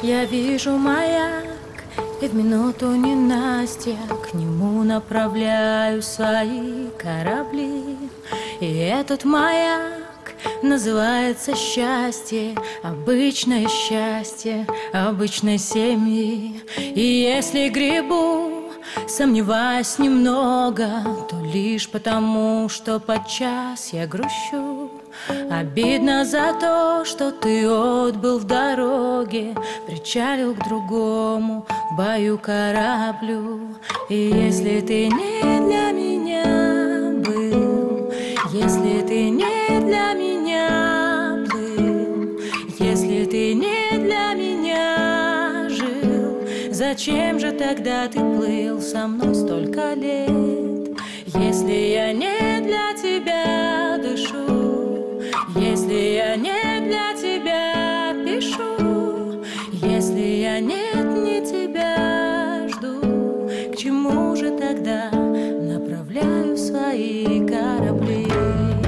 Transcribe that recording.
Я вижу маяк, и в минуту ненастья к нему направляю свои корабли. И этот маяк называется счастье, обычное счастье, обычной семьи. И если гребу, сомневаясь немного, то лишь потому, что подчас я грущу. Обидно за то, что ты отбыл в дороге, причалил к другому бою кораблю. И если ты не для меня был, если ты не для меня плыл, если ты не для меня жил, зачем же тогда ты плыл со мной столько лет? Если я не для тебя дышу, если я не для тебя пишу, если я нет, не тебя жду, к чему же тогда направляю свои корабли?